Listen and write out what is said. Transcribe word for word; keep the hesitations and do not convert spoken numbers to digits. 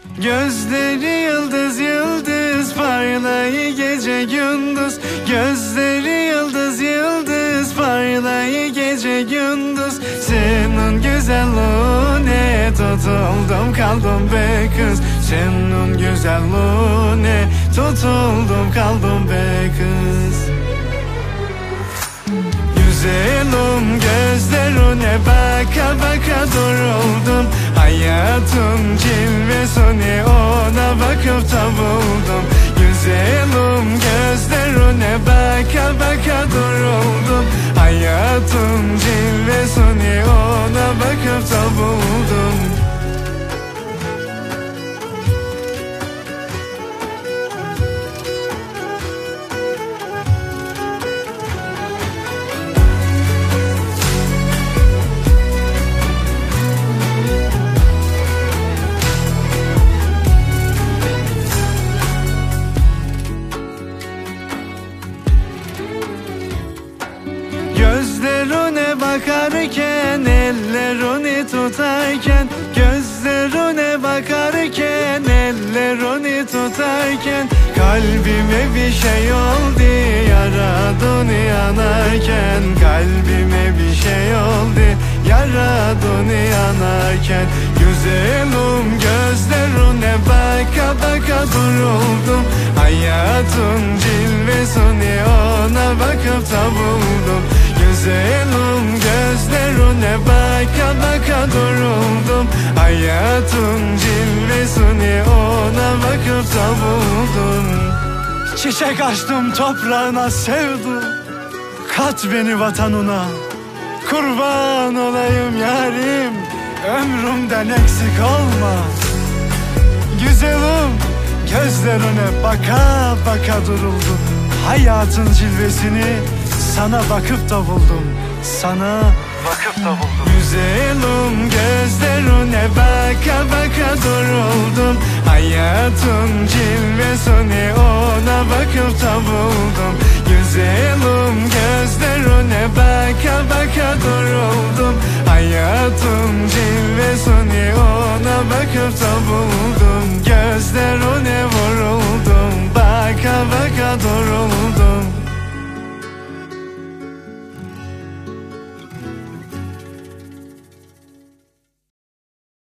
Gözleri yıldız yıldız parlayı gece gündüz. Gözleri yıldız yıldız parlayı gece gündüz. Senin güzelliğine tutuldum kaldım be kız. Senin güzelliğine tutuldum kaldım be kız. Güzelim gözlerine baka baka duruldum. Hayatın cilvesini ona bakıp da buldum. Güzelim gözlerine baka baka duruldum. Hayatın cilvesini ona bakıp da buldum. Gözlerine bakarken, ellerini tutarken, gözlerine bakarken, ellerini tutarken, kalbime bir şey oldu, yaradın yanarken. Kalbime bir şey oldu, yaradın yanarken. Güzelim gözlerine baka baka duruldum. Hayatın cilvesini ona bakıp da buldum. Güzelim gözlerine baka baka duruldum. Hayatın cilvesini ona bakıp da buldum. Çiçek açtım toprağına sevdim. Kat beni vatanına. Kurban olayım yarim, ömrümden eksik olma. Güzelim gözlerine baka baka duruldum. Hayatın cilvesini sana bakıp da buldum. Sana bakıp da buldum. Güzelim gözlerine baka baka duruldum. Hayatın cilvesini ona bakıp da buldum. Güzelim gözlerine baka baka duruldum. Hayatın cilvesini ona bakıp da buldum.